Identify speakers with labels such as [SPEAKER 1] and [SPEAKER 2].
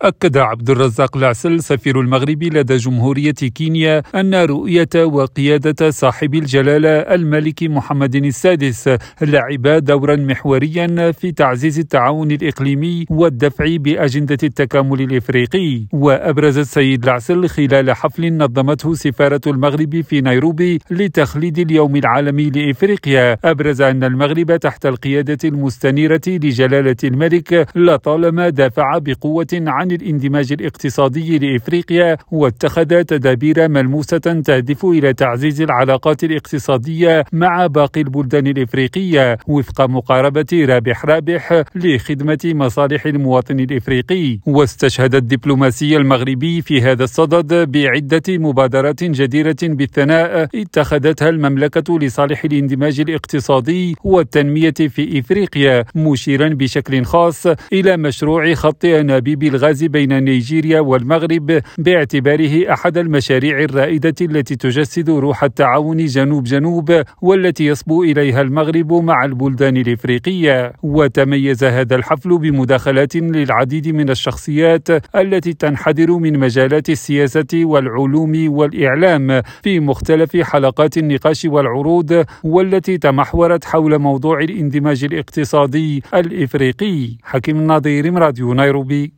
[SPEAKER 1] أكد عبد الرزاق العسل سفير المغرب لدى جمهورية كينيا أن رؤية وقيادة صاحب الجلالة الملك محمد السادس لعبا دورا محوريا في تعزيز التعاون الإقليمي والدفع بأجندة التكامل الإفريقي. وأبرز السيد العسل خلال حفل نظمته سفارة المغرب في نيروبي لتخليد اليوم العالمي لإفريقيا، أبرز أن المغرب تحت القيادة المستنيرة لجلالة الملك لطالما دافع بقوة عن الاندماج الاقتصادي لإفريقيا، واتخذ تدابير ملموسة تهدف إلى تعزيز العلاقات الاقتصادية مع باقي البلدان الإفريقية وفق مقاربة رابح لخدمة مصالح المواطن الإفريقي. واستشهد الدبلوماسي المغربي في هذا الصدد بعدة مبادرات جديرة بالثناء اتخذتها المملكة لصالح الاندماج الاقتصادي والتنمية في إفريقيا، مشيرا بشكل خاص إلى مشروع خط أنابيب الغاز بين نيجيريا والمغرب باعتباره أحد المشاريع الرائدة التي تجسد روح التعاون جنوب والتي يصبو إليها المغرب مع البلدان الإفريقية. وتميز هذا الحفل بمداخلات للعديد من الشخصيات التي تنحدر من مجالات السياسة والعلوم والإعلام في مختلف حلقات النقاش والعروض، والتي تمحورت حول موضوع الاندماج الاقتصادي الإفريقي. حكيم النظير، راديو نيروبي.